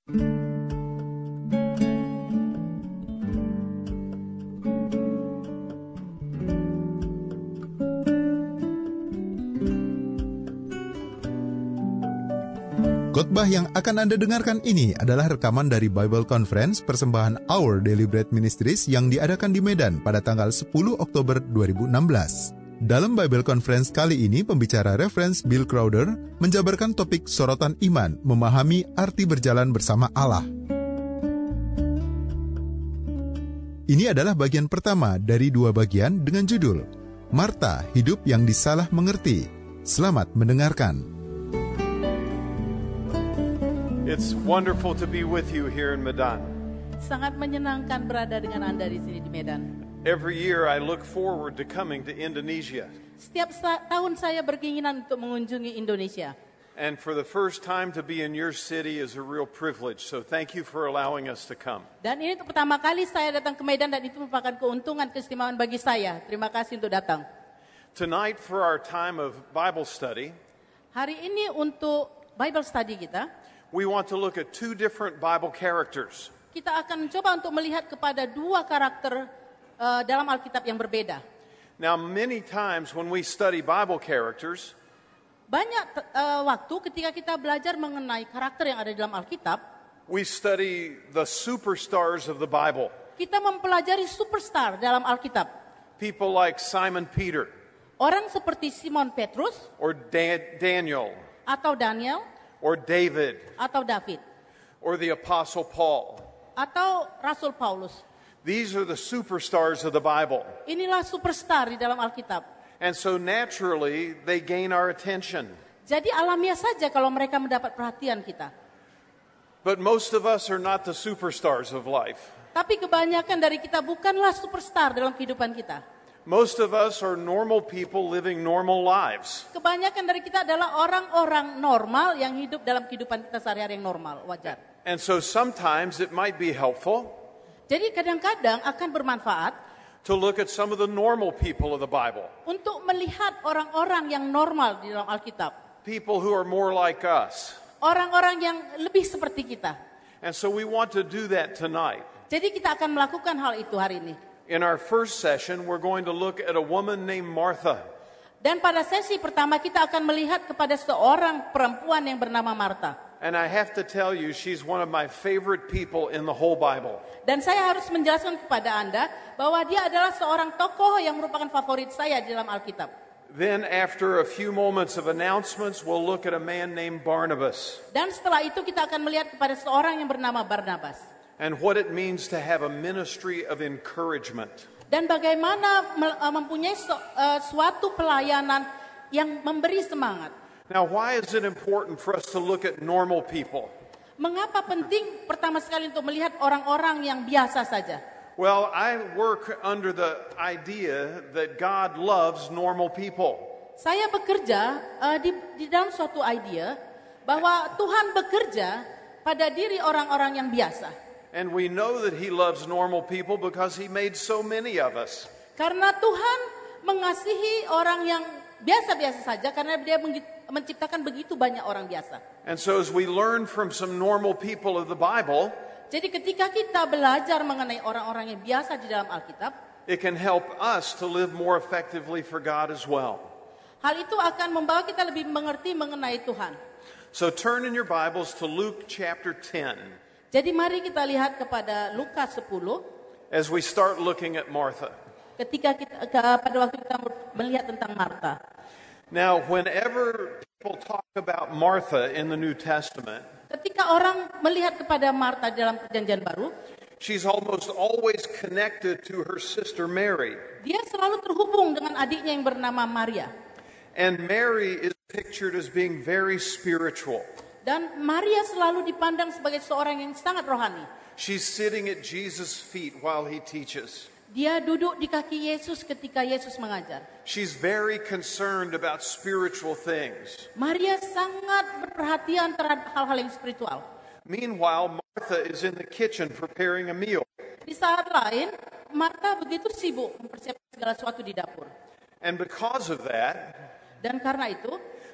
Khotbah yang akan Anda dengarkan ini adalah rekaman dari Bible Conference persembahan Our Daily Bread Ministries yang diadakan di Medan pada tanggal 10 Oktober 2016. Dalam Bible Conference kali ini, pembicara reference Bill Crowder menjabarkan topik sorotan iman, memahami arti berjalan bersama Allah. Ini adalah bagian pertama dari 2 bagian dengan judul Marta, Hidup yang Disalah Mengerti. Selamat mendengarkan. It's wonderful to be with you here in Medan. Sangat menyenangkan berada dengan Anda di sini di Medan. Every year I look forward to coming to Indonesia. Setiap tahun saya berkeinginan untuk mengunjungi Indonesia. And for the first time to be in your city is a real privilege. So thank you for allowing us to come. Dan ini untuk pertama kali saya datang ke Medan dan itu merupakan keuntungan keistimewaan bagi saya. Terima kasih untuk datang. Tonight for our time of Bible study, hari ini untuk Bible study kita, we want to look at 2 different Bible characters. kita akan mencoba untuk melihat kepada 2 karakter dalam Alkitab yang berbeda. Now many times when we study Bible characters, Banyak waktu ketika kita belajar mengenai karakter yang ada di dalam Alkitab, we study the superstars of the Bible. kita mempelajari superstar dalam Alkitab. People like Simon Peter Orang seperti Simon Petrus or Daniel atau Daniel or David atau David or the Apostle Paul. atau Rasul Paulus. These are the superstars of the Bible. Inilah superstar di dalam Alkitab. And so naturally, they gain our attention. Jadi alamiah saja kalau mereka mendapat perhatian kita. But most of us are not the superstars of life. Tapi kebanyakan dari kita bukanlah superstar dalam kehidupan kita. Most of us are normal people living normal lives. Kebanyakan dari kita adalah orang-orang normal yang hidup dalam kehidupan kita sehari-hari yang normal, wajar. And so sometimes it might be helpful Jadi kadang-kadang akan bermanfaat to look at some of the normal people of the Bible. untuk melihat orang-orang yang normal di dalam Alkitab. People who are more like us. Orang-orang yang lebih seperti kita. And so we want to do that tonight. Jadi kita akan melakukan hal itu hari ini. In our first session, we're going to look at a woman named Martha. Dan pada sesi pertama kita akan melihat kepada seorang perempuan yang bernama Marta. And I have to tell you, she's one of my favorite people in the whole Bible. Dan saya harus menjelaskan kepada Anda bahwa dia adalah seorang tokoh yang merupakan favorit saya di dalam Alkitab. Then after a few moments of announcements, we'll look at a man named Barnabas Dan setelah itu kita akan melihat kepada seorang yang bernama Barnabas. and what it means to have a ministry of encouragement. Dan bagaimana mempunyai suatu pelayanan yang memberi semangat. Now, why is it important for us to look at normal people? Mengapa penting pertama sekali untuk melihat orang-orang yang biasa saja? Well, I work under the idea that God loves normal people. Saya bekerja di dalam suatu idea bahwa Tuhan bekerja pada diri orang-orang yang biasa. And we know that He loves normal people because He made so many of us. Karena Tuhan mengasihi orang yang biasa-biasa saja karena Dia menciptakan begitu banyak orang biasa. And so as we learn from some normal people of the Bible, Jadi ketika kita belajar mengenai orang-orang yang biasa di dalam Alkitab, it can help us to live more effectively for God as well. hal itu akan membawa kita lebih mengerti mengenai Tuhan. So turn in your Bibles to Luke chapter 10 Jadi mari kita lihat kepada Lukas 10 as we start looking at Martha. ketika pada waktu kita melihat tentang Marta. Now, whenever people talk about Martha in the New Testament, Ketika orang melihat kepada Marta dalam Perjanjian Baru, she's almost always connected to her sister Mary. dia selalu terhubung dengan adiknya yang bernama Maria. And Mary is pictured as being very spiritual. Dan Maria selalu dipandang sebagai seorang yang sangat rohani. She's sitting at Jesus' feet while he teaches. Dia duduk di kaki Yesus ketika Yesus mengajar. She's very concerned about spiritual things. Maria sangat berperhatian terhadap hal-hal yang spiritual. Meanwhile, Martha is in the kitchen preparing a meal. Di saat lain, Marta begitu sibuk mempersiapkan segala sesuatu di dapur. And because of that, Dan karena itu,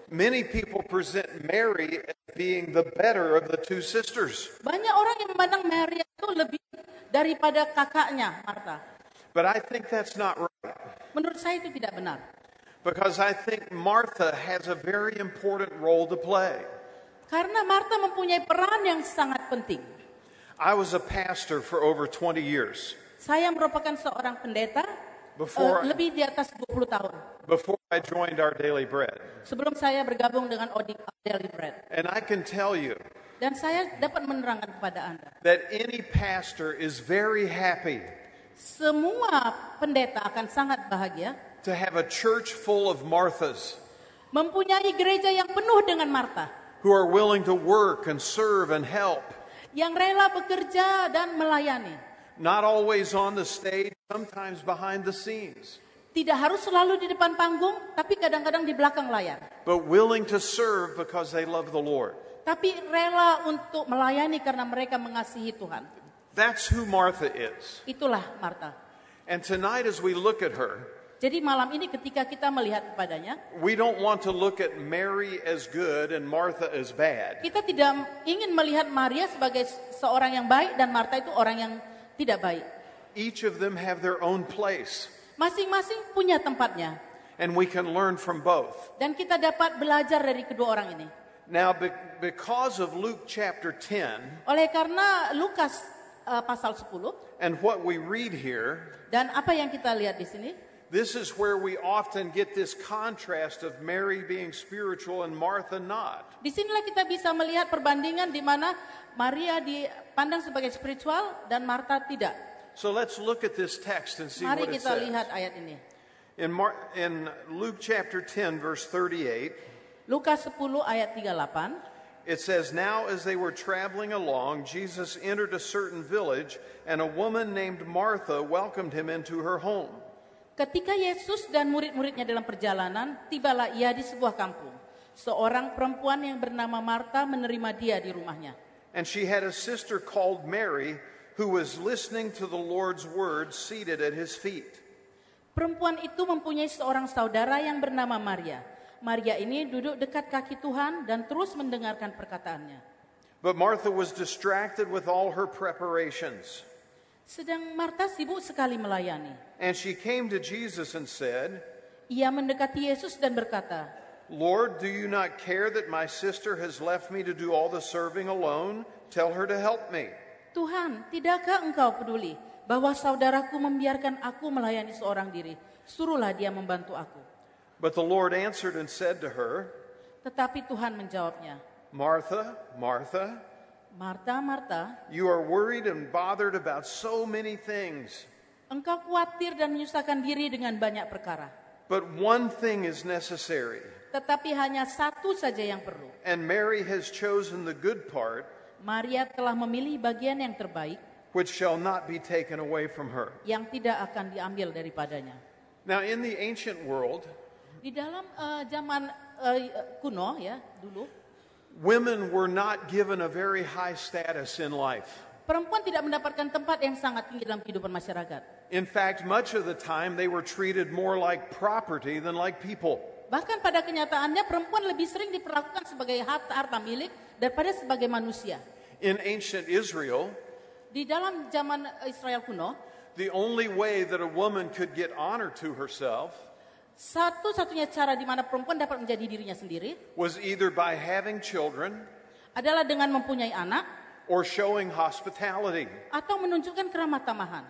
Many people present Mary as being the better of the two sisters. Banyak orang yang memandang Maria itu lebih daripada kakaknya, Marta. But I think that's not right. Menurut saya itu tidak benar. Because I think Martha has a very important role to play. Karena Marta mempunyai peran yang sangat penting. I was a pastor for over 20 years. Saya merupakan seorang pendeta lebih di atas 20 tahun. Before I joined Our Daily Bread. Sebelum saya bergabung dengan Daily Bread. And I can tell you Dan saya dapat menerangkan kepada Anda. that any pastor is very happy Semua pendeta akan sangat bahagia to have a church full of Marthas mempunyai gereja yang penuh dengan Marta, who are willing to work and serve and help. yang rela bekerja dan melayani. Not always on the stage, sometimes behind the scenes. Tidak harus selalu di depan panggung, tapi kadang-kadang di belakang layar. But willing to serve because they love the Lord. Tapi rela untuk melayani karena mereka mengasihi Tuhan. That's who Martha is. Itulah Marta. And tonight as we look at her, Jadi malam ini ketika kita melihat kepadanya, we don't want to look at Mary as good and Martha as bad. kita tidak ingin melihat Maria sebagai seorang yang baik dan Marta itu orang yang tidak baik. Each of them have their own place. Masing-masing punya tempatnya. And we can learn from both. Dan kita dapat belajar dari kedua orang ini. Now, because of Luke chapter 10 Oleh karena Lukas pasal 10 and what we read here, dan apa yang kita lihat di sini, this is where we often get this contrast of Mary being spiritual and Martha not. di sinilah kita bisa melihat perbandingan di mana Maria dipandang sebagai spiritual dan Marta tidak. So let's look at this text and see Mari what it kita says. lihat ayat ini. In Luke chapter 10 verse 38, Lukas 10 ayat 38. it says, "Now as they were traveling along, Jesus entered a certain village, and a woman named Martha welcomed him into her home. Ketika Yesus dan murid-muridnya dalam perjalanan, tibalah ia di sebuah kampung. Seorang perempuan yang bernama Marta menerima dia di rumahnya. And she had a sister called Mary, who was listening to the Lord's word seated at his feet." Perempuan itu mempunyai seorang saudara yang bernama Maria. Maria ini duduk dekat kaki Tuhan dan terus mendengarkan perkataannya. But Martha was distracted with all her preparations. Sedang Marta sibuk sekali melayani. And she came to Jesus and said, Ia mendekati Yesus dan berkata, "Lord, do you not care that my sister has left me to do all the serving alone? Tell her to help me." Tuhan, tidakkah engkau peduli bahwa saudaraku membiarkan aku melayani seorang diri? Suruhlah dia membantu aku. But the Lord answered and said to her, Tetapi Tuhan menjawabnya, "Martha, Martha, Marta, Marta, you are worried and bothered about so many things. engkau khawatir dan menyusahkan diri dengan banyak perkara. But one thing is necessary, Tetapi hanya satu saja yang perlu. and Mary has chosen the good part, Maria telah memilih bagian yang terbaik which shall not be taken away from her." yang tidak akan diambil daripadanya. Now, in the ancient world, Di dalam zaman kuno ya, dulu, women were not given a very high status in life. perempuan tidak mendapatkan tempat yang sangat tinggi dalam kehidupan masyarakat. In fact, much of the time they were treated more like property than like people. Bahkan pada kenyataannya perempuan lebih sering diperlakukan sebagai harta milik daripada sebagai manusia. In ancient Israel, Di dalam zaman Israel kuno, the only way that a woman could get honor to herself satu-satunya cara di mana perempuan dapat menjadi dirinya sendiri was either by having children adalah dengan mempunyai anak or showing hospitality. atau menunjukkan keramah tamahan.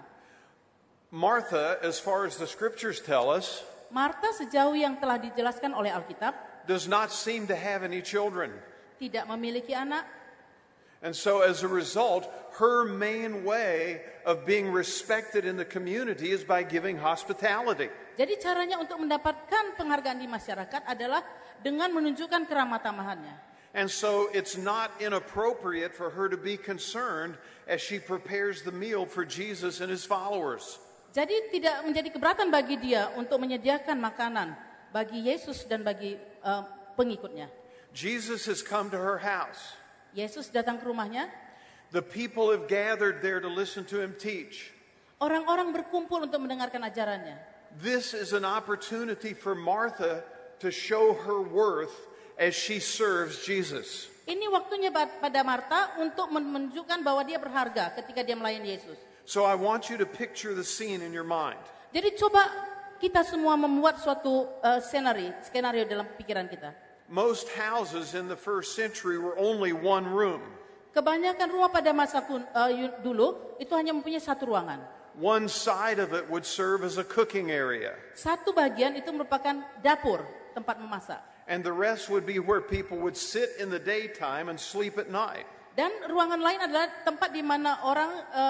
Martha, as far as the scriptures tell us, Marta sejauh yang telah dijelaskan oleh Alkitab does not seem to have any children. tidak memiliki anak. And so as a result, her main way of being respected in the community is by giving hospitality. Jadi caranya untuk mendapatkan penghargaan di masyarakat adalah dengan menunjukkan keramah tamahannya. And so it's not inappropriate for her to be concerned as she prepares the meal for Jesus and his followers. Jadi tidak menjadi keberatan bagi dia untuk menyediakan makanan bagi Yesus dan bagi pengikutnya. Jesus has come to her house. Yesus datang ke rumahnya. The people have gathered there to listen to him teach. Orang-orang berkumpul untuk mendengarkan ajarannya. This is an opportunity for Martha to show her worth as she serves Jesus. Ini waktunya pada Marta untuk menunjukkan bahwa dia berharga ketika dia melayani Yesus. So I want you to picture the scene in your mind. Jadi coba kita semua membuat suatu skenario dalam pikiran kita. Most houses in the first century were only one room. Kebanyakan rumah pada masa dulu itu hanya mempunyai satu ruangan. One side of it would serve as a cooking area. Satu bagian itu merupakan dapur, tempat memasak. And the rest would be where people would sit in the daytime and sleep at night. Dan ruangan lain adalah tempat di mana orang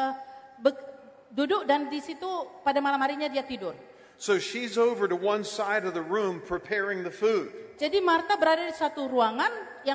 duduk dan di situ pada malam harinya dia tidur. So she's over to one side of the room preparing the food. Jadi Marta berada di satu ruangan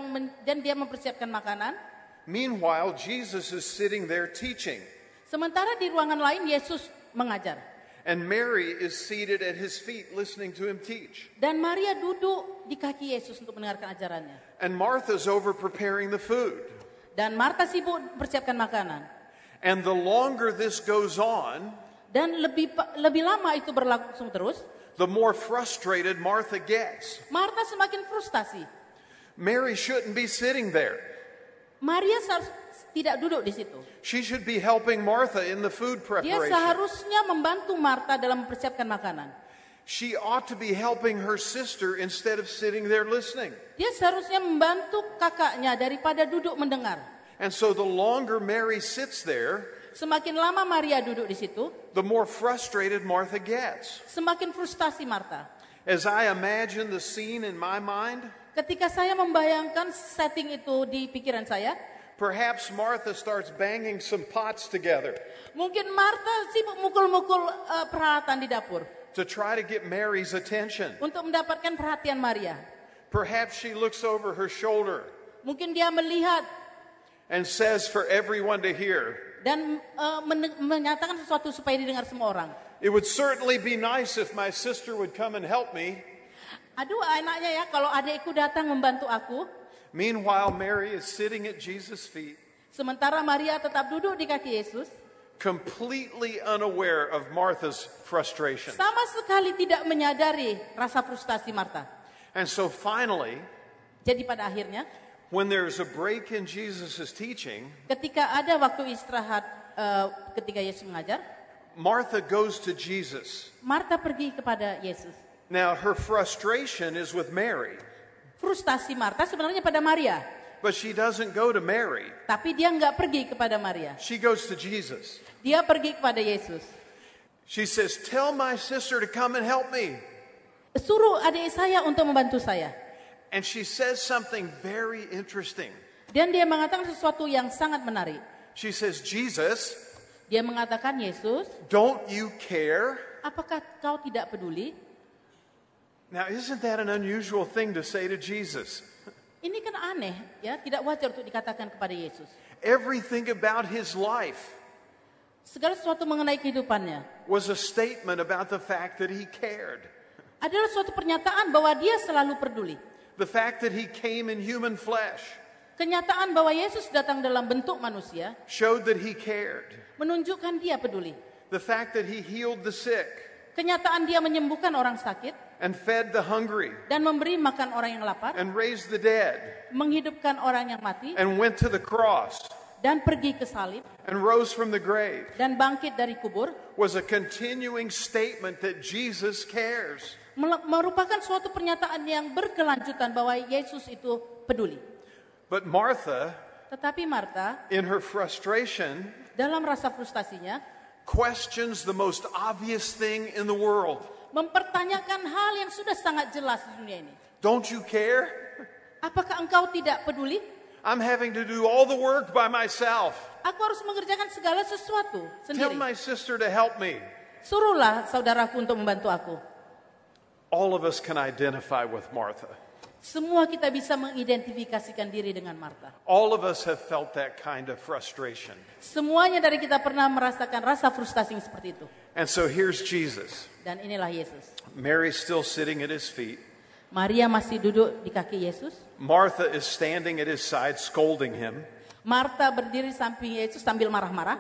dan dia mempersiapkan makanan. Meanwhile, Jesus is sitting there teaching. Sementara di ruangan lain Yesus mengajar. And Mary is seated at his feet listening to him teach. Dan Maria duduk di kaki Yesus untuk mendengarkan ajarannya. And Martha's over preparing the food. Dan Marta sibuk mempersiapkan makanan. And the longer this goes on, dan lebih lama itu berlangsung terus, the more frustrated Martha gets. Marta semakin frustasi. Mary shouldn't be sitting there. Maria tidak duduk di situ. She should be helping Martha in the food Dia preparation. seharusnya membantu Marta dalam mempersiapkan makanan. She ought to be helping her sister instead of sitting there listening. Dia seharusnya membantu kakaknya daripada duduk mendengar. And so the longer Mary sits there, semakin lama Maria duduk di situ, the more frustrated Martha gets. semakin frustasi Marta. As I imagine the scene in my mind, Ketika saya membayangkan setting itu di pikiran saya, perhaps Martha starts banging some pots together mungkin Marta sibuk mukul-mukul peralatan di dapur to try to get Mary's attention. untuk mendapatkan perhatian Maria. Perhaps she looks over her shoulder Mungkin dia melihat and says for everyone to hear, dan menyatakan sesuatu supaya didengar semua orang. "It would certainly be nice if my sister would come and help me." Aduh, enaknya ya kalau adikku datang membantu aku. Meanwhile, Mary is sitting at Jesus' feet, Sementara Maria tetap duduk di kaki Yesus, completely unaware of Martha's frustration. sama sekali tidak menyadari rasa frustasi Marta. And so finally, Jadi pada akhirnya, when there's a break in Jesus' teaching, ketika ada waktu istirahat ketika Yesus mengajar, Martha goes to Jesus. Marta pergi kepada Yesus. Now, her frustration is with Mary, Frustasi Marta sebenarnya pada Maria, but she doesn't go to Mary. tapi dia nggak pergi kepada Maria. She goes to Jesus. Dia pergi kepada Yesus. She says, "Tell my sister to come and help me." Suruh adik saya untuk membantu saya. And she says something very interesting. Dan dia mengatakan sesuatu yang sangat menarik. She says, "Jesus, Dia mengatakan, Yesus, don't you care?" apakah kau tidak peduli? Now, isn't that an unusual thing to say to Jesus? Ini kan aneh, ya, tidak wajar untuk dikatakan kepada Yesus. Everything about his life Segala sesuatu mengenai kehidupannya was a statement about the fact that he cared. adalah suatu pernyataan bahwa dia selalu peduli. The fact that he came in human flesh Kenyataan bahwa Yesus datang dalam bentuk manusia showed that he cared. menunjukkan dia peduli. The fact that he healed the sick Kenyataan dia menyembuhkan orang sakit and fed the hungry dan memberi makan orang yang lapar, and raised the dead menghidupkan orang yang mati and went to the cross dan pergi ke salib and rose from the grave dan bangkit dari kubur, was a continuing statement that Jesus cares. merupakan suatu pernyataan yang berkelanjutan bahwa Yesus itu peduli. But Martha, Tetapi Marta in her frustration, dalam rasa frustasinya questions the most obvious thing in the world. mempertanyakan hal yang sudah sangat jelas di dunia ini. Don't you care? Apakah engkau tidak peduli? I'm having to do all the work by myself. Aku harus mengerjakan segala sesuatu Tell sendiri. my sister to help me. Suruhlah saudaraku untuk membantu aku. All of us can identify with Martha. Semua kita bisa mengidentifikasikan diri dengan Marta. All of us have felt that kind of frustration. Semuanya dari kita pernah merasakan rasa frustasi yang seperti itu. And so here's Jesus. Dan inilah Yesus. Mary's still sitting at his feet. Maria masih duduk di kaki Yesus. Martha is standing at his side scolding him. Marta berdiri samping Yesus sambil marah-marah.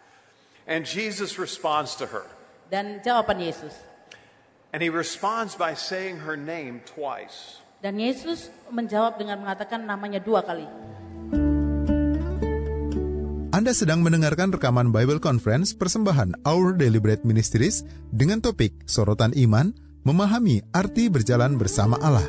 And Jesus responds to her. Dan jawaban Yesus. And he responds by saying her name twice. Dan Yesus menjawab dengan mengatakan namanya 2 kali. Anda sedang mendengarkan rekaman Bible Conference persembahan Our Daily Bread Ministries dengan topik Sorotan Iman, Memahami Arti Berjalan Bersama Allah.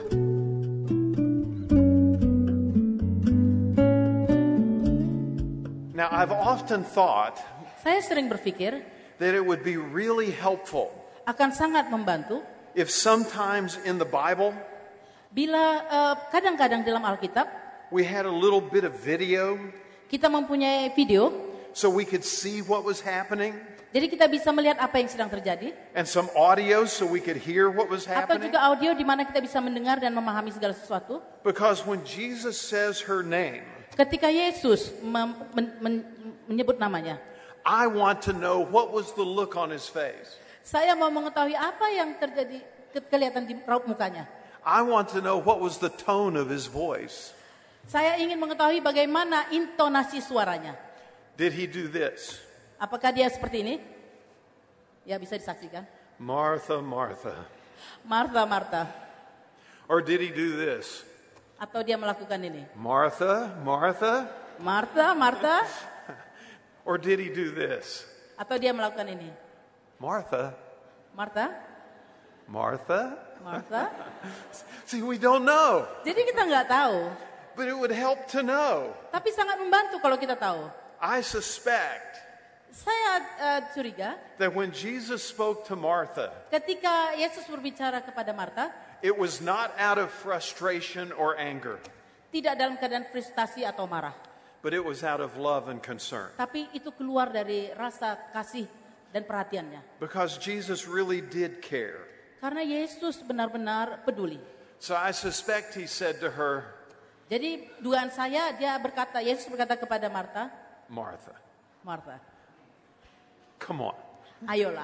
Now, I've often thought Saya sering berpikir that it would be really helpful akan sangat membantu if sometimes in the Bible bila kadang-kadang dalam Alkitab we had a little bit of video kita mempunyai video, so we could see what was happening, jadi kita bisa melihat apa yang sedang terjadi, and some audio so we could hear what was atau happening. juga audio di mana kita bisa mendengar dan memahami segala sesuatu. Because when Jesus says her name, Ketika Yesus menyebut namanya, I want to know what was the look on his face. saya mau mengetahui apa yang terjadi, kelihatan di raut mukanya. I want to know what was the tone of his voice. Saya ingin mengetahui bagaimana intonasi suaranya. Did he do this? Apakah dia seperti ini? Ya, bisa disaksikan. Martha, Martha. Martha, Martha. Or did he do this? Atau dia melakukan ini. Martha, Martha. Martha, Martha. Or did he do this? Atau dia melakukan ini. Martha, Martha, Martha. Martha. See, we don't know, Jadi kita nggak tahu. but it would help to know. Tapi sangat membantu kalau kita tahu. I suspect Saya curiga that when Jesus spoke to Martha, ketika Yesus berbicara kepada Martha, it was not out of frustration or anger, tidak dalam keadaan frustasi atau marah. but it was out of love and concern. Tapi itu keluar dari rasa kasih dan perhatiannya. Because Jesus really did care. Karena Yesus benar-benar peduli. So I suspect he said to her, Jadi dugaan saya Yesus berkata kepada Martha, Martha, Martha, come on. ayolah.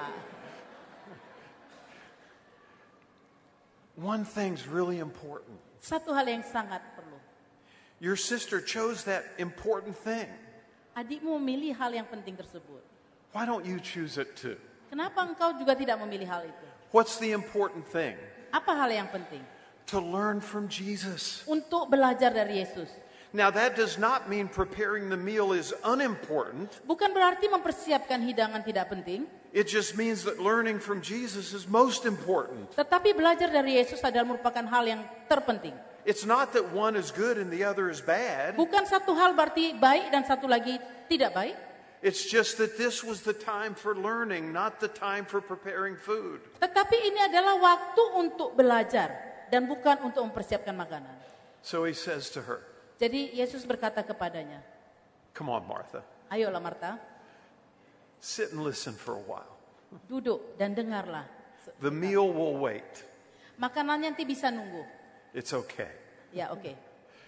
One thing's really important. Satu hal yang sangat perlu. Your sister chose that important thing. Adikmu memilih hal yang penting tersebut. Why don't you choose it too? Kenapa engkau juga tidak memilih hal itu? What's the important thing? Apa hal yang penting? To learn from Jesus. Untuk belajar dari Yesus. Now that does not mean preparing the meal is unimportant. Bukan berarti mempersiapkan hidangan tidak penting. It just means that learning from Jesus is most important. Tetapi belajar dari Yesus adalah merupakan hal yang terpenting. It's not that one is good and the other is bad. Bukan satu hal berarti baik dan satu lagi tidak baik. It's just that this was the time for learning, not the time for preparing food. Tetapi ini adalah waktu untuk belajar dan bukan untuk mempersiapkan makanan. So he says to her, Jadi Yesus berkata kepadanya, come on, Martha, ayolah Martha, sit and listen for a while. duduk dan dengarlah. The meal will wait. Makanan nanti bisa nunggu. It's okay. Ya, oke.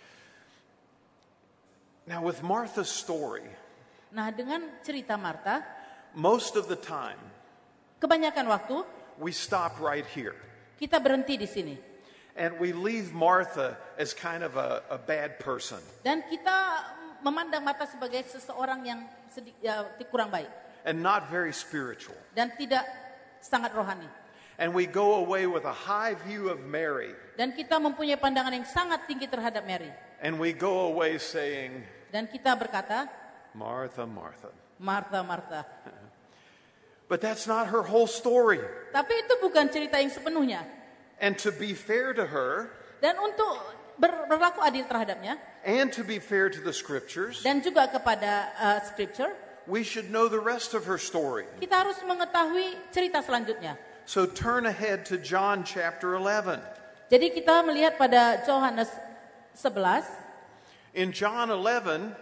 Now with Martha's story, Nah, dengan cerita Martha, most of the time kebanyakan waktu we stop right here. kita berhenti di sini. And we leave Martha as kind of a bad person. Dan kita memandang Martha sebagai seseorang yang kurang baik. And not very spiritual. Dan tidak sangat rohani. And we go away with a high view of Mary. Dan kita mempunyai pandangan yang sangat tinggi terhadap Mary. And we go away saying, Dan kita berkata, Martha, Martha. Martha, Martha. But that's not her whole story. Tapi itu bukan cerita yang sepenuhnya. And to be fair to her, Dan untuk berlaku adil terhadapnya, and to be fair to the scriptures, dan juga kepada scripture, we should know the rest of her story. kita harus mengetahui cerita selanjutnya. So turn ahead to John chapter 11. Jadi kita melihat pada Yohanes 11, In John 11,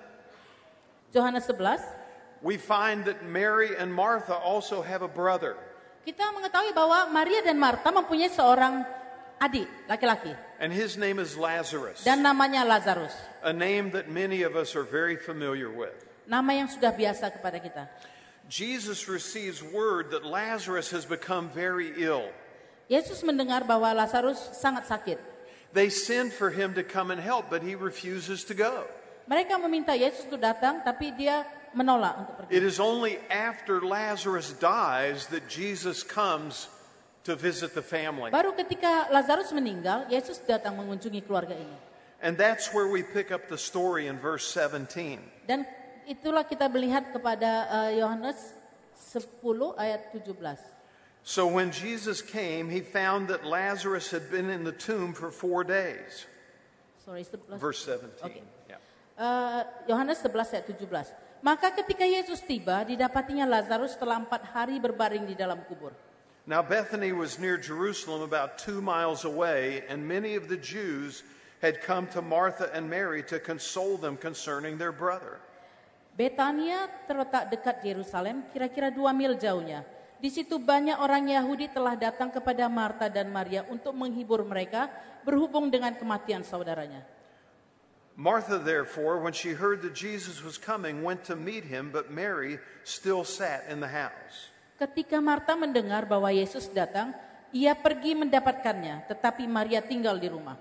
we find that Mary and Martha also have a brother. kita mengetahui bahwa Maria dan Marta mempunyai seorang adik laki-laki. And his name is Lazarus. Dan namanya Lazarus. A name that many of us are very familiar with. Nama yang sudah biasa kepada kita. Jesus receives word that Lazarus has become very ill. Yesus mendengar bahwa Lazarus sangat sakit. They send for him to come and help, but he refuses to go. Mereka meminta Yesus untuk datang, tapi dia menolak untuk pergi. It is only after Lazarus dies that Jesus comes to visit the family. Baru ketika Lazarus meninggal, Yesus datang mengunjungi keluarga ini. And that's where we pick up the story in verse 17. Dan itulah kita melihat kepada Yohanes 10 ayat 17. So when Jesus came, he found that Lazarus had been in the tomb for 4 days. Sorry, 11. Verse 17. Okay. Yeah. Yohanes 11 ayat 17. Maka ketika Yesus tiba, didapatinya Lazarus telah 4 hari berbaring di dalam kubur. Now Bethany was near Jerusalem, about 2 miles away, and many of the Jews had come to Martha and Mary to console them concerning their brother. Betania terletak dekat Yerusalem, kira-kira 2 mil jauhnya. Di situ banyak orang Yahudi telah datang kepada Marta dan Maria untuk menghibur mereka berhubung dengan kematian saudaranya. Martha, therefore, when she heard that Jesus was coming, went to meet him, but Mary still sat in the house. Ketika Marta mendengar bahwa Yesus datang, ia pergi mendapatkannya, tetapi Maria tinggal di rumah.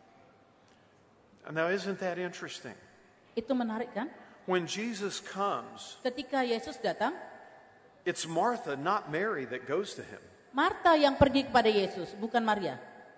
Now, isn't that interesting? Itu menarik kan? When Jesus comes, Ketika Yesus datang, it's Martha, not Mary, that goes to him. Marta yang pergi kepada Yesus, bukan Maria.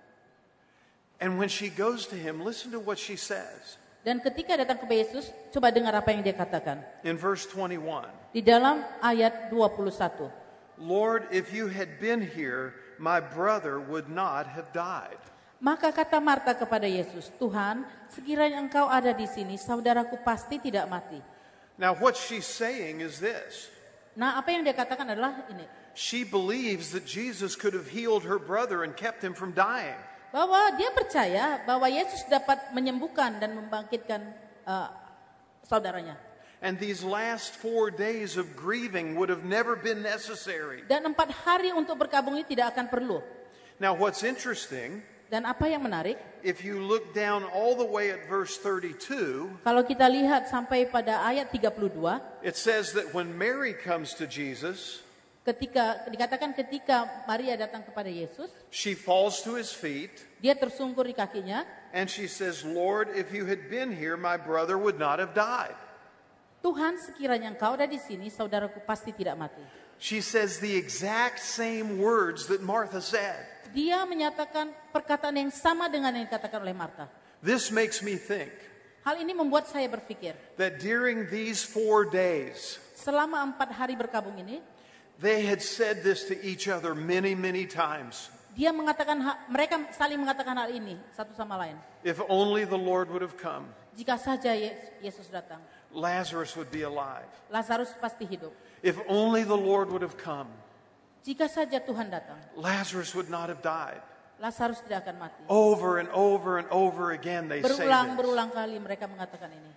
And when she goes to him, listen to what she says. Dan ketika datang kepada Yesus, coba dengar apa yang dia katakan. In verse 21, Di dalam ayat 21. Lord, if you had been here, my brother would not have died. Maka kata Marta kepada Yesus, Tuhan, sekiranya engkau ada di sini, saudaraku pasti tidak mati. Now what she's saying is this. Nah, apa yang dia katakan adalah ini. She believes that Jesus could have healed her brother and kept him from dying. Bahwa dia percaya bahwa Yesus dapat menyembuhkan dan membangkitkan saudaranya. And these last 4 days of grieving would have never been necessary. Dan 4 hari untuk berkabung ini tidak akan perlu. Now what's interesting, Dan apa yang menarik, if you look down all the way at verse 32, kalau kita lihat sampai pada ayat 32, it says that when Mary comes to Jesus, dikatakan ketika Maria datang kepada Yesus, she falls to his feet dia tersungkur di kakinya, and she says, Lord, if you had been here, my brother would not have died. Tuhan, sekiranya engkau ada di sini, saudaraku pasti tidak mati. She says the exact same words that Martha said. Dia menyatakan perkataan yang sama dengan yang dikatakan oleh Marta. This makes me think Hal ini membuat saya berpikir, that during these 4 days, selama 4 hari berkabung ini, they had said this to each other many, many times. dia mengatakan, mereka saling mengatakan hal ini satu sama lain. If only the Lord would have come, Jika saja Yesus datang, Lazarus would be alive. Lazarus pasti hidup. If only the Lord would have come, Jika saja Tuhan datang, Lazarus would not have died. Lazarus tidak akan mati. Over and over and over again they say this. Berulang kali mereka mengatakan ini.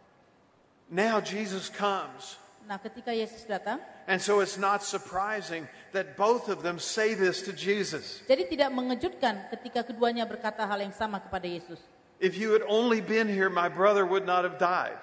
Now Jesus comes. Nah, ketika Yesus datang, And so it's not surprising that both of them say this to Jesus. jadi tidak mengejutkan ketika keduanya berkata hal yang sama kepada Yesus. If you had only been here, my brother would not have died.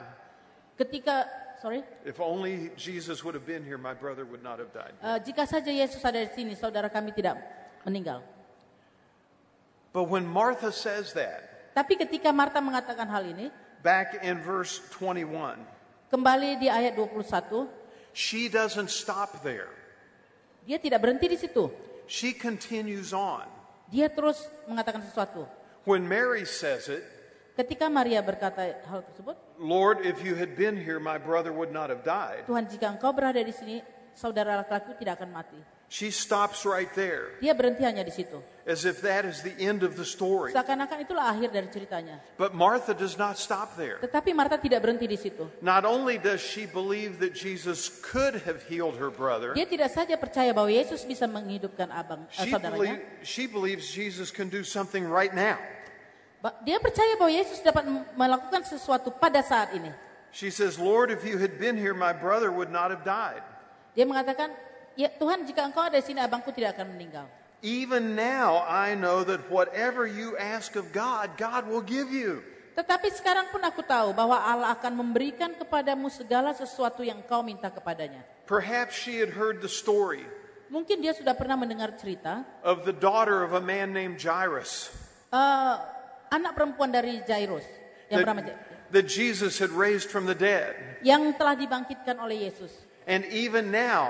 If only Jesus would have been here, my brother would not have died. Jika saja Yesus ada di sini, saudara kami tidak meninggal. But when Martha says that, Tapi ketika Marta mengatakan hal ini, back in verse 21, kembali di ayat 21, she doesn't stop there. dia tidak berhenti di situ. She continues on. Dia terus mengatakan sesuatu. When Mary says it, Ketika Maria berkata hal tersebut, Lord, if you had been here, my brother would not have died. Tuhan, jika engkau berada di sini, saudara laki-laki tidak akan mati. She stops right there, Dia berhenti hanya di situ. as if that is the end of the story. Seakan-akan itulah akhir dari ceritanya. But Martha does not stop there. Tetapi Marta tidak berhenti di situ. Not only does she believe that Jesus could have healed her brother, Dia tidak saja percaya bahwa Yesus bisa menghidupkan saudaranya. she believes Jesus can do something right now. Dia percaya bahwa Yesus dapat melakukan sesuatu pada saat ini. She says, Lord, if you had been here, my brother would not have died. Dia mengatakan, ya Tuhan, jika engkau ada di sini, abangku tidak akan meninggal. Even now I know that whatever you ask of God, God will give you. Tetapi sekarang pun aku tahu bahwa Allah akan memberikan kepadamu segala sesuatu yang kau minta kepadanya. Perhaps she had heard the story Mungkin dia sudah pernah mendengar cerita of the daughter of a man named Jairus, anak perempuan dari Jairus yang bernama that Jesus had raised from the dead. yang telah dibangkitkan oleh Yesus. And even now,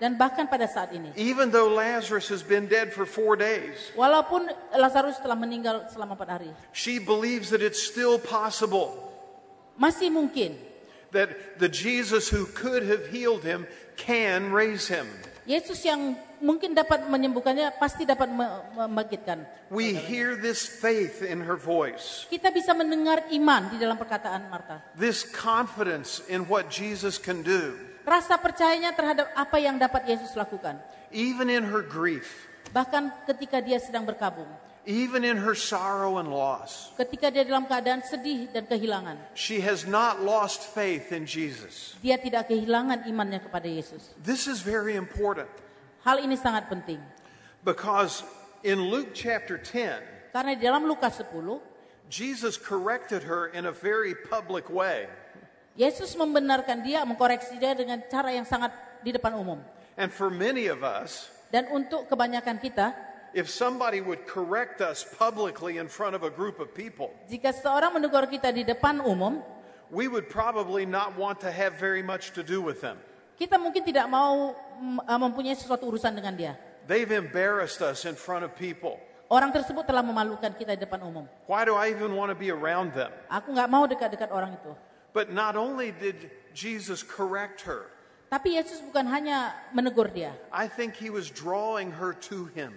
Dan bahkan pada saat ini, Even though Lazarus has been dead for 4 days, walaupun Lazarus telah meninggal selama 4 hari, she believes that it's still possible masih mungkin that the Jesus who could have healed him can raise him. Yesus yang mungkin dapat menyembuhkannya pasti dapat membangkitkan. We hear this faith in her voice, Kita bisa mendengar iman di dalam perkataan Marta. this confidence in what Jesus can do, Rasa percayanya terhadap apa yang dapat Yesus lakukan. even in her grief, Bahkan ketika dia sedang berkabung, even in her sorrow and loss. ketika dia dalam keadaan sedih dan kehilangan, She has not lost faith in Jesus. dia tidak kehilangan imannya kepada Yesus. This is very important Hal ini sangat penting. because in Luke chapter 10, Karena di dalam Lukas 10, Jesus corrected her in a very public way. Yesus membenarkan dia, mengkoreksi dia dengan cara yang sangat di depan umum. And for many of us, Dan untuk kebanyakan kita, if somebody would correct us publicly in front of a group of people, jika seorang menegur kita di depan umum, we would probably not want to have very much to do with them. kita mungkin tidak mau mempunyai sesuatu urusan dengan dia. They've embarrassed us in front of people. Orang tersebut telah memalukan kita di depan umum. Why do I even want to be around them? Aku nggak mau dekat-dekat orang itu. But not only did Jesus correct her, Tapi Yesus bukan hanya menegur dia. I think he was drawing her to him.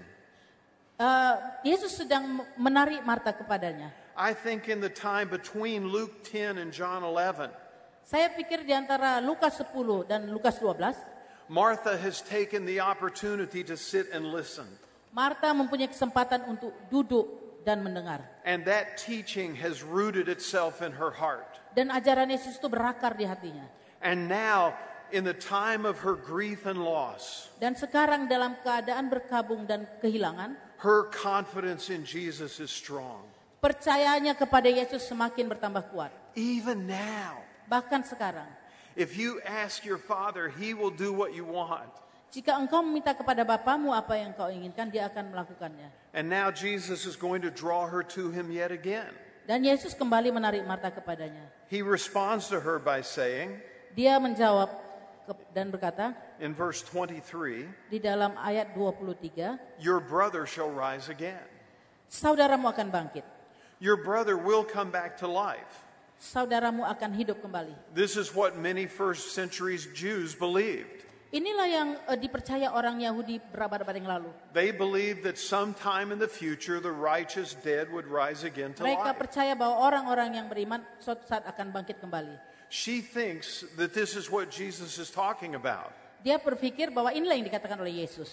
Yesus sedang menarik Marta kepadanya. I think in the time between Luke 10 and John 11, Saya pikir di antara Lukas 10 dan Lukas 12, Martha has taken the opportunity to sit and listen. Marta mempunyai kesempatan untuk duduk dan mendengar. And that teaching has rooted itself in her heart. Dan ajaran Yesus itu berakar di hatinya. And now, in the time of her grief and loss, Dan sekarang dalam keadaan berkabung dan kehilangan, her confidence in Jesus is strong. percayanya kepada Yesus semakin bertambah kuat. Even now, Bahkan sekarang, if you ask your Father, he will do what you want. jika engkau meminta kepada Bapamu apa yang kau inginkan, dia akan melakukannya. And now Jesus is going to draw her to him yet again. Dan Yesus kembali menarik Marta kepadanya. He responds to her by saying, Dia menjawab dan berkata in verse 23, di dalam ayat 23, your brother shall rise again. saudaramu akan bangkit. Your brother will come back to life. Saudaramu akan hidup kembali. This is what many first century Jews believed. Inilah yang dipercaya orang Yahudi berabad-abad yang lalu. They believed that sometime in the future the righteous dead would rise again to Mereka life. percaya bahwa orang-orang yang beriman suatu saat akan bangkit kembali. She thinks that this is what Jesus is talking about. Dia berpikir bahwa inilah yang dikatakan oleh Yesus.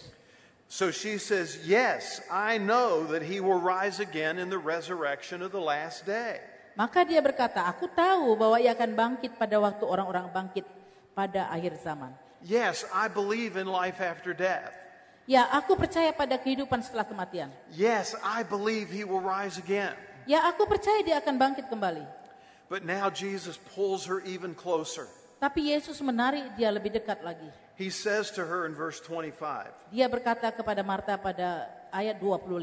So she says, yes, I know that he will rise again in the resurrection of the last day. Maka dia berkata, aku tahu bahwa ia akan bangkit pada waktu orang-orang bangkit pada akhir zaman. Yes, I believe in life after death. Ya, aku percaya pada kehidupan setelah kematian. Yes, I believe he will rise again. Ya, aku percaya dia akan bangkit kembali. But now Jesus pulls her even closer. Tapi Yesus menarik dia lebih dekat lagi. He says to her in verse 25, Dia berkata kepada Marta pada ayat 25,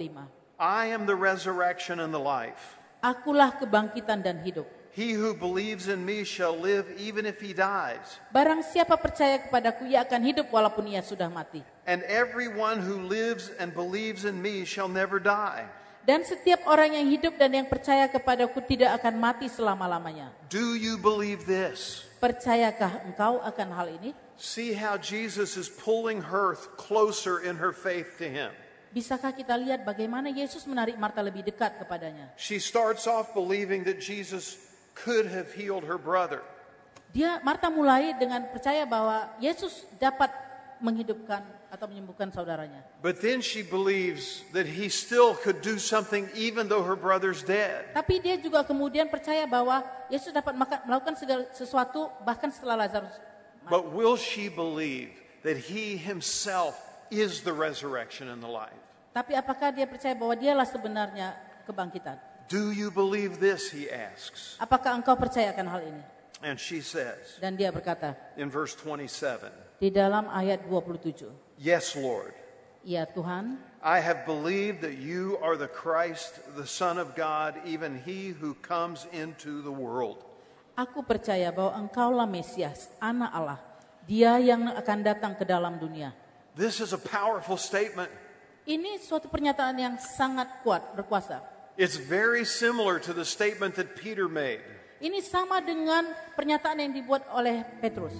I am the resurrection and the life. Akulah kebangkitan dan hidup. He who believes in me shall live even if he dies. Barang siapa percaya kepadaku, ia akan hidup walaupun ia sudah mati. And everyone who lives and believes in me shall never die. Dan setiap orang yang hidup dan yang percaya kepadaku tidak akan mati selama-lamanya. Do you believe this? Percayakah engkau akan hal ini? See how Jesus is pulling her closer in her faith to him. Bisakah kita lihat bagaimana Yesus menarik Marta lebih dekat kepadanya? She starts off believing that Jesus could have healed her brother. Marta mulai dengan percaya bahwa Yesus dapat menghidupkan atau menyembuhkan saudaranya. But then she believes that he still could do something even though her brother's dead. Tapi dia juga kemudian percaya bahwa Yesus dapat melakukan segala sesuatu bahkan setelah Lazarus. But will she believe that he himself is the resurrection and the life? Tapi apakah dia percaya bahwa dialah sebenarnya kebangkitan? Do you believe this, he asks. Apakah engkau percaya akan hal ini? And she says Dan dia berkata in verse 27, di dalam ayat 27, yes, Lord, ya Tuhan, I have believed that you are the Christ, the Son of God, even he who comes into the world. aku percaya bahwa engkaulah Mesias, anak Allah, Dia yang akan datang ke dalam dunia. This is a powerful statement. Ini suatu pernyataan yang sangat kuat, berkuasa. It's very similar to the statement that Peter made. Ini sama dengan pernyataan yang dibuat oleh Petrus.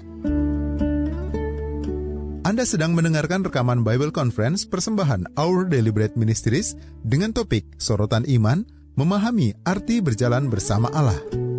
Anda sedang mendengarkan rekaman Bible Conference persembahan Our Daily Bread Ministries dengan topik Sorotan Iman, Memahami Arti Berjalan Bersama Allah.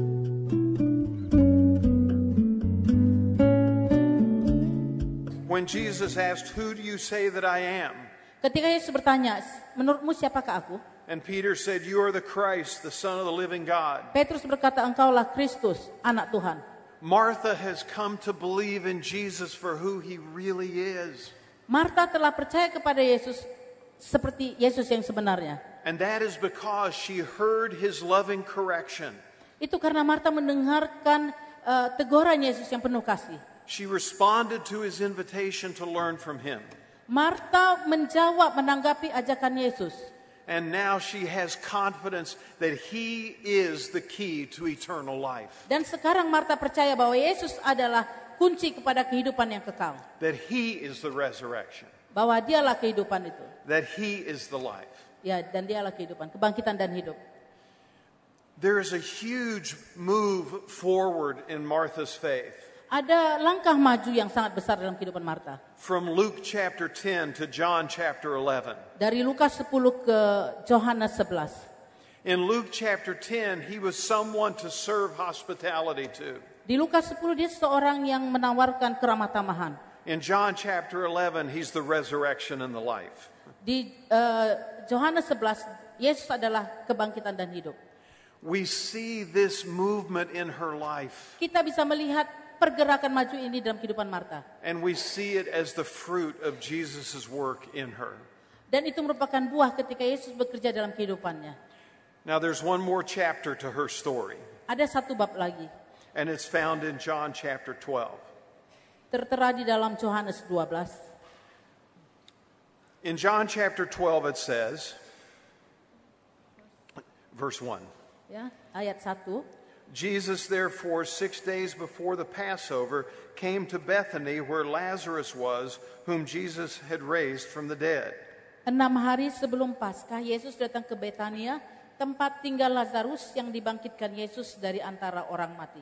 When Jesus asked, "Who do you say that I am?" Ketika Yesus bertanya, menurutmu siapakah aku? And Peter said, "You are the Christ, the Son of the living God." Petrus berkata, engkaulah Kristus, anak Tuhan. Martha has come to believe in Jesus for who he really is. Marta telah percaya kepada Yesus seperti Yesus yang sebenarnya. And that is because she heard his loving correction. Itu karena Marta mendengarkan teguran Yesus yang penuh kasih. She responded to his invitation to learn from him. Marta menjawab, menanggapi ajakan Yesus. And now she has confidence that he is the key to eternal life. Dan sekarang Marta percaya bahwa Yesus adalah kunci kepada kehidupan yang kekal. That he is the resurrection. Bahwa dialah kehidupan itu. That he is the life. Ya, dan dialah kehidupan, kebangkitan dan hidup. There is a huge move forward in Martha's faith. Ada langkah maju yang sangat besar dalam kehidupan Marta. From Luke chapter 10 to John chapter 11. Dari Lukas 10 ke Yohanes 11. In Luke chapter 10, he was someone to serve hospitality to. Di Lukas 10 dia seorang yang menawarkan keramah tamahan. In John chapter 11, he's the resurrection and the life. Di Yohanes 11, Yesus adalah kebangkitan dan hidup. We see this movement in her life. Kita bisa melihat pergerakan maju ini dalam kehidupan Marta. And we see it as the fruit of Jesus' work in her. Dan itu merupakan buah ketika Yesus bekerja dalam kehidupannya. Now there's one more chapter to her story. Ada satu bab lagi. And it's found in John chapter 12. Tertera di dalam Yohanes 12. In John chapter 12 it says, verse 1. Ya, ayat 1. Jesus therefore 6 days before the Passover came to Bethany where Lazarus was, whom Jesus had raised from the dead. 6 hari sebelum Paskah, Yesus datang ke Betania, tempat tinggal Lazarus yang dibangkitkan Yesus dari antara orang mati.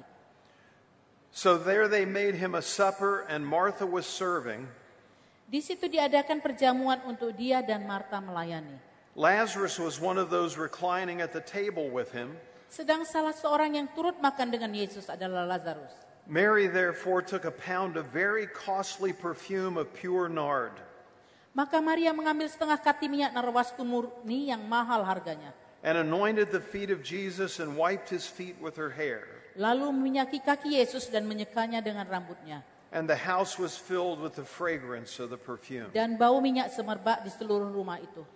So there they made him a supper, and Martha was serving. Di situ diadakan perjamuan untuk dia dan Marta melayani. Lazarus was one of those reclining at the table with him. Sedang salah seorang yang turut makan dengan Yesus adalah Lazarus. Mary therefore took a pound of very costly perfume of pure nard. Maka Maria mengambil setengah kati minyak narwastu murni yang mahal harganya. And anointed the feet of Jesus and wiped his feet with her hair. Lalu meminyaki kaki Yesus dan menyekanya dengan rambutnya. And the house was filled with the fragrance of the perfume. Dan bau minyak semerbak di seluruh rumah itu.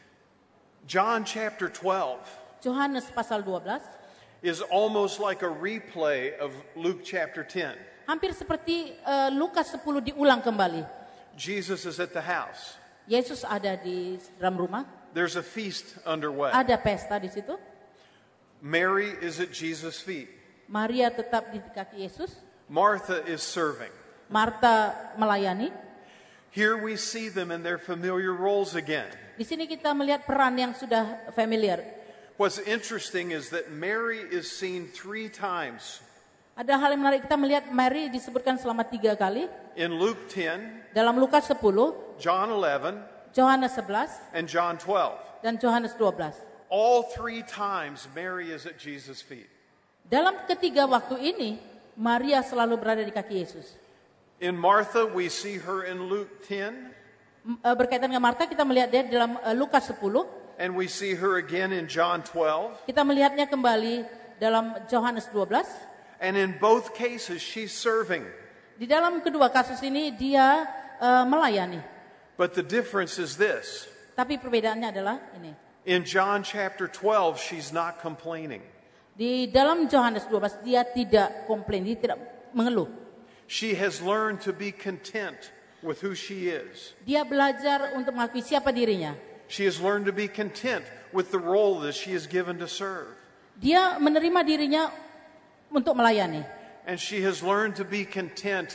John chapter 12. Yohanes pasal 12 is almost like a replay of Luke chapter 10. Hampir seperti Lukas 10 diulang kembali. Jesus is at the house. Yesus ada di dalam rumah. There's a feast underway. Ada pesta di situ. Mary is at Jesus' feet. Maria tetap di kaki Yesus. Martha is serving. Marta melayani. Here we see them in their familiar roles again. Di sini kita melihat peran yang sudah familiar. What's interesting is that Mary is seen 3 times. Ada hal yang menarik, kita melihat Mary disebutkan selama 3 kali. In Luke 10, dalam Lukas 10, John 11, Yohanes 11, and John 12. dan Yohanes 12. All 3 times Mary is at Jesus' feet. Dalam ketiga waktu ini, Maria selalu berada di kaki Yesus. In Martha, we see her in Luke 10. Berkaitan dengan Marta, kita melihat dia dalam Lukas 10. And we see her again in John 12. Kita melihatnya kembali dalam Yohanes 12. And in both cases, she's serving. Di dalam kedua kasus ini, dia melayani. But the difference is this. Tapi perbedaannya adalah ini. In John chapter 12, she's not complaining. Di dalam Yohanes 12, dia tidak komplain, dia tidak mengeluh. She has learned to be content with who she is. Dia belajar untuk mengakui siapa dirinya. She has learned to be content with the role that she is given to serve. Dia menerima dirinya untuk melayani. And she has learned to be content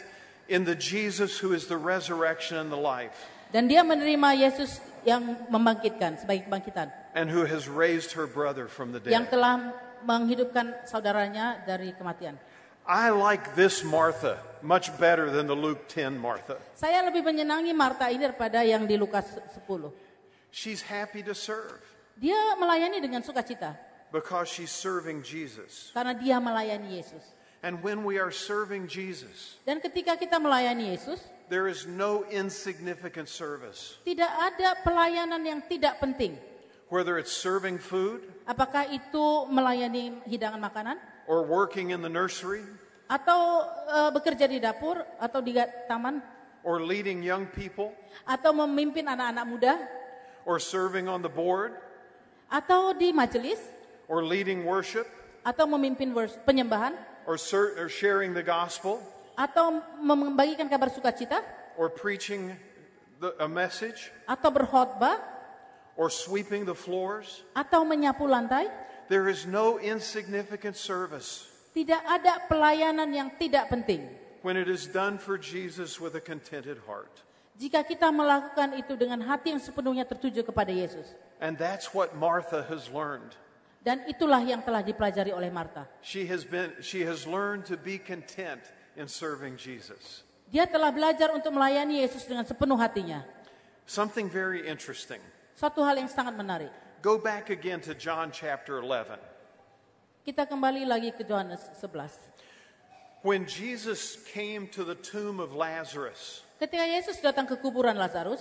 in the Jesus who is the resurrection and the life, Dan dia menerima Yesus yang membangkitkan sebagai kebangkitan, and who has raised her brother from the yang dead. telah menghidupkan saudaranya dari kematian. I like this Martha much better than the Luke 10 Martha. Saya lebih menyenangi Marta ini daripada yang di Lukas 10. She's happy to serve Dia melayani dengan sukacita because she's serving Jesus. karena dia melayani Yesus. And when we are serving Jesus, Dan ketika kita melayani Yesus, there is no insignificant service. tidak ada pelayanan yang tidak penting. Whether it's serving food Apakah itu melayani hidangan makanan, or working in the nursery atau bekerja di dapur, atau di taman, or leading young people atau memimpin anak-anak muda, or serving on the board atau di majelis, or leading worship atau memimpin penyembahan, or sharing the gospel atau membagikan kabar sukacita, or preaching a message atau berkhotbah, or sweeping the floors. atau menyapu lantai. There is no insignificant service Tidak ada pelayanan yang tidak penting when it is done for Jesus with a contented heart. jika kita melakukan itu dengan hati yang sepenuhnya tertuju kepada Yesus. And that's what Martha has learned. Dan itulah yang telah dipelajari oleh Marta. She has learned to be content in serving Jesus. Dia telah belajar untuk melayani Yesus dengan sepenuh hatinya. Something very interesting. Satu hal yang sangat menarik. Go back again to John chapter 11. Kita kembali lagi ke Yohanes 11. When Jesus came to the tomb of Lazarus, Ketika Yesus datang ke kuburan Lazarus,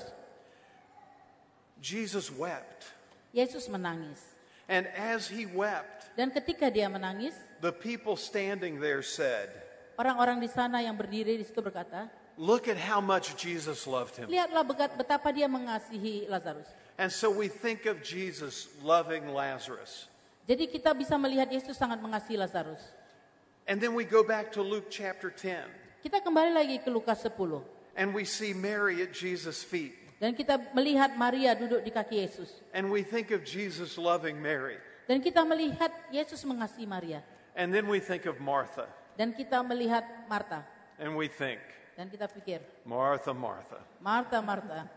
Jesus wept. Yesus menangis. And as he wept, Dan ketika dia menangis, the people standing there said, orang-orang di sana yang berdiri di situ berkata, "Look at how much Jesus loved him." lihatlah betapa dia mengasihi Lazarus. And so we think of Jesus loving Lazarus. Jadi kita bisa melihat Yesus sangat mengasihi Lazarus. And then we go back to Luke chapter 10, Kita kembali lagi ke Lukas 10. and we see Mary at Jesus' feet. Dan kita melihat Maria duduk di kaki Yesus. And we think of Jesus loving Mary. Dan kita melihat Yesus mengasihi Maria. And then we think of Martha. Dan kita melihat Marta. And we think, Dan kita pikir, Martha, Martha. Marta, Marta.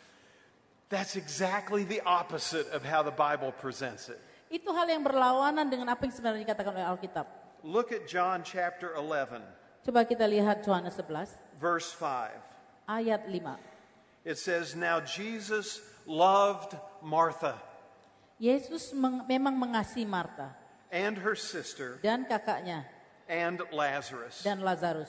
That's exactly the opposite of how the Bible presents it. Itu hal yang berlawanan dengan apa yang sebenarnya dikatakan oleh Alkitab. Look at John chapter 11, Coba kita lihat Yohanes 11 verse 5. ayat 5. It says, "Now Jesus loved Martha Yesus memang mengasihi Marta and her sister dan kakaknya and Lazarus." dan Lazarus.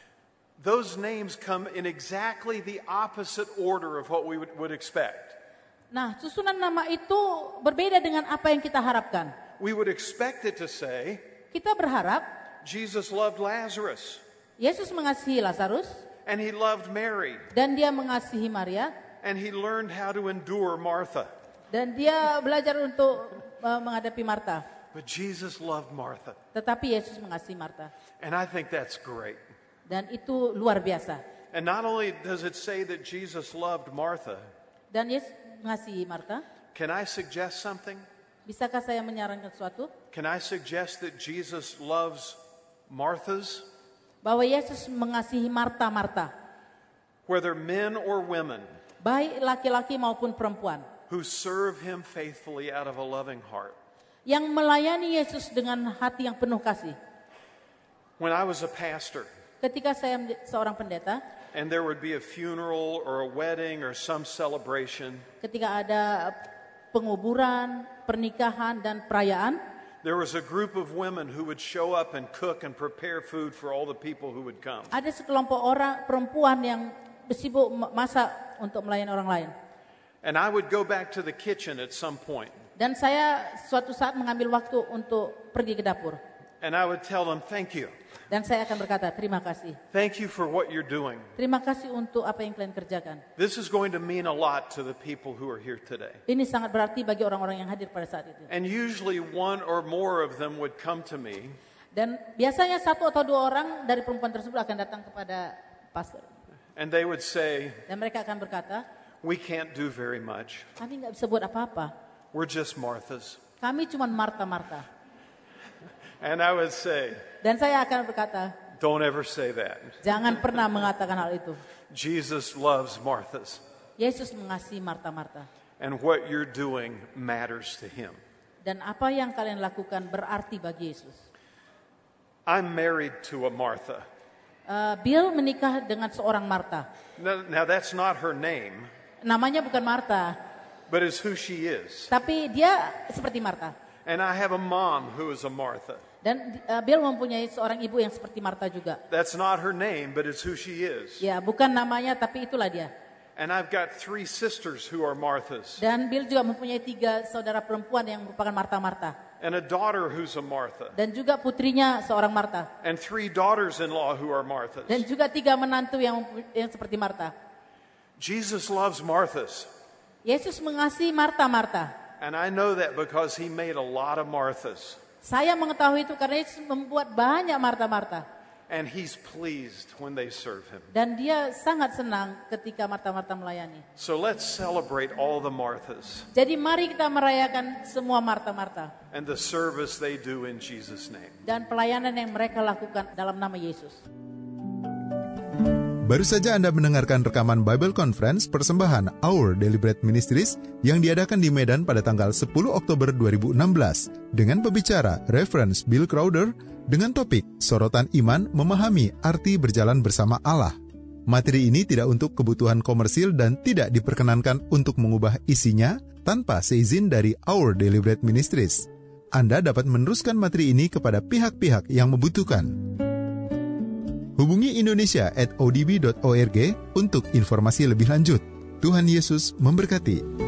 Those names come in exactly the opposite order of what we would expect. Nah, susunan nama itu berbeda dengan apa yang kita harapkan. We would expect it to say, Kita berharap Jesus loved Lazarus Yesus mengasihi Lazarus and he loved Mary dan dia mengasihi Maria and he learned how to endure Martha. dan dia belajar untuk menghadapi Marta. But Jesus loved Martha. Tetapi Yesus mengasihi Marta. And I think that's great. Dan itu luar biasa. And not only does it say that Jesus loved Martha, Dan Yesus mengasihi Marta. can I suggest something? Bisakah saya menyarankan sesuatu? Can I suggest that Jesus loves Marthas, Bahwa Yesus mengasihi Marta-Marta. whether men or women, Baik laki-laki maupun perempuan. who serve him faithfully out of a loving heart? Yang melayani Yesus dengan hati yang penuh kasih. When I was a pastor, Ketika saya seorang pendeta, and there would be a funeral or a wedding or some celebration, ketika ada penguburan, pernikahan, dan perayaan, there was a group of women who would show up and cook and prepare food for all the people who would come. ada sekelompok orang perempuan yang sibuk masak untuk melayani orang lain. And I would go back to the kitchen at some point, Dan saya suatu saat mengambil waktu untuk pergi ke dapur. and I would tell them, "Thank you. Dan saya akan berkata, terima kasih. Thank you for what you're doing. Terima kasih untuk apa yang kalian kerjakan. This is going to mean a lot to the people who are here today." Ini sangat berarti bagi orang-orang yang hadir pada saat itu. And usually one or more of them would come to me Dan biasanya satu atau dua orang dari perempuan tersebut akan datang kepada pastor. and they would say, Dan mereka akan berkata, "We can't do very much. kami nggak bisa buat apa-apa. We're just Marthas." Kami cuma Marta-Marta. And I would say, Dan saya akan berkata, Don't ever say that. Jangan pernah mengatakan hal itu. Jesus loves Marthas. Yesus mengasihi Marta-Marta. And what you're doing matters to him. Dan apa yang kalian lakukan berarti bagi Yesus. I'm married to a Martha. Bill menikah dengan seorang Marta. Now that's not her name, Namanya bukan Marta, but it's who she is. tapi dia seperti Marta. And I have a mom who is a Martha. Dan Bill mempunyai seorang ibu yang seperti Marta juga. That's not her name, but it's who she is. Ya, bukan namanya tapi itulah dia. And I've got 3 sisters who are Marthas. Dan Bill juga mempunyai 3 saudara perempuan yang merupakan Marta-Marta. And a daughter who's a Martha. Dan juga putrinya seorang Marta. And 3 daughters-in-law who are Marthas. Dan juga 3 menantu yang seperti Marta. Jesus loves Marthas. Yesus mengasihi Marta-Marta. And I know that because he made a lot of Marthas. Saya mengetahui itu karena Yesus membuat banyak Marta-Marta. And he's pleased when they serve him. Dan dia sangat senang ketika Marta-Marta melayani. So let's celebrate all the Marthas Jadi mari kita merayakan semua Marta-Marta. and the service they do in Jesus' name. Dan pelayanan yang mereka lakukan dalam nama Yesus. Baru saja Anda mendengarkan rekaman Bible Conference persembahan Our Daily Bread Ministries yang diadakan di Medan pada tanggal 10 Oktober 2016 dengan pembicara Reverend Bill Crowder dengan topik Sorotan Iman Memahami Arti Berjalan Bersama Allah. Materi ini tidak untuk kebutuhan komersil dan tidak diperkenankan untuk mengubah isinya tanpa seizin dari Our Daily Bread Ministries. Anda dapat meneruskan materi ini kepada pihak-pihak yang membutuhkan. Hubungi Indonesia@odb.org untuk informasi lebih lanjut. Tuhan Yesus memberkati.